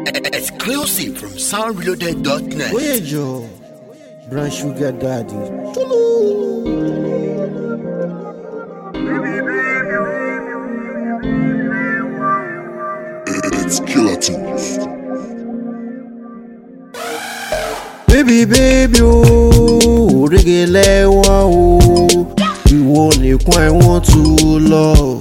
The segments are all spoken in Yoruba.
Exclusive from soundreloaded.net. Voyager, Brown Sugar Daddy. It's Killer Tunes. Baby, oh, reggae wow. You want I want to love.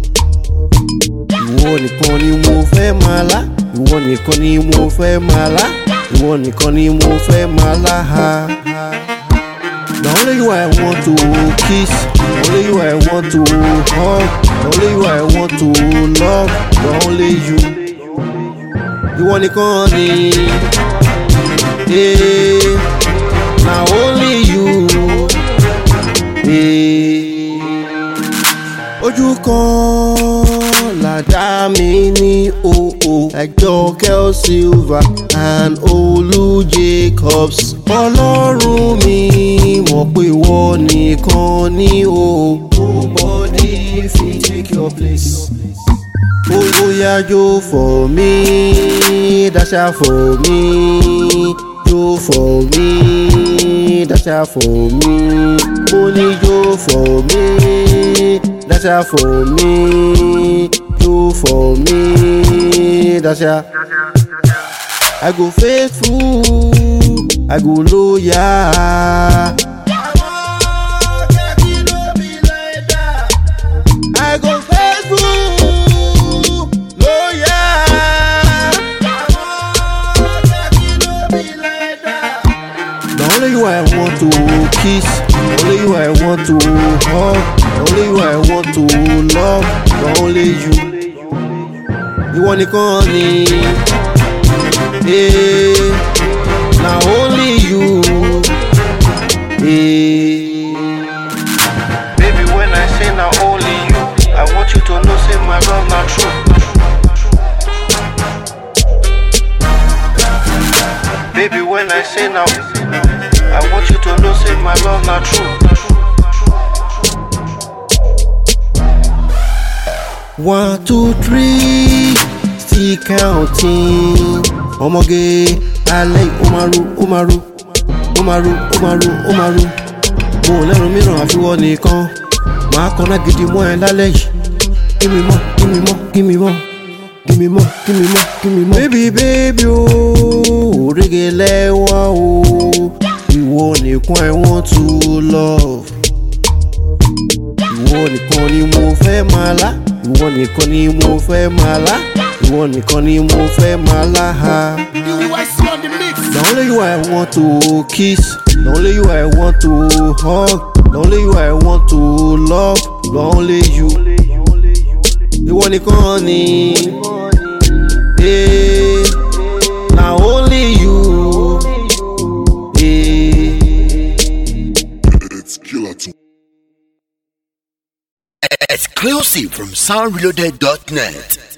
Ìwọ nìkan ni mo fẹ́ máa lá. Ìwọ nìkan ni mo fẹ́ máa lá. Ìwọ nìkan ni mo fẹ́ máa lá ha. Now only you I want to kiss. Only you I want to hug. Only you I want to love. Now only you. Ìwọ nìkan ni. Now only you. Ojú kan làdá mi ní òò like Jokel Silver and Olu Jacobs. Ọlọ́run mi mọ̀ pé ìwọ nìkan ní òò. Nobody fit take your place. Bóyá jó for me, dasha for me. Jó for me, dasha for me. Mo ní jó for me, dasha for me. Jó for me, dasha. I go faithful, I go loyal. I go faithful, loyal. The only you I want to kiss, only you I want to hug, only you I want to love, the only you. Ìwọ nìkan ni, now only you. Baby, when I say now only you, I want you to know say my love not true. Baby, when I say now, I want you to know say my love not true. 1, 2, 3, still counting. Omoge, alay, Umaru. Mo lẹ́nu mìíràn àfiwọ́ nìkan. Màá kọ́ná gidi mọ́ ẹ lálẹ́ yìí. Give me more. Baby, oh, reggae lẹ́wà o. Ìwọ nìkan I want to love. Ìwọ nìkan ni mo fẹ́ máa lá. Ìwọ nìkan ni mo fẹ́ máa lá. Ìwọ nìkan ni mo fẹ́ máa lá ha. The only you I want to kiss. The only you I want to hug. The only you I want to love. The only you. Ìwọ nìkan ni. Now only you. It's Killer Tunes. Exclusive from soundreloaded.net.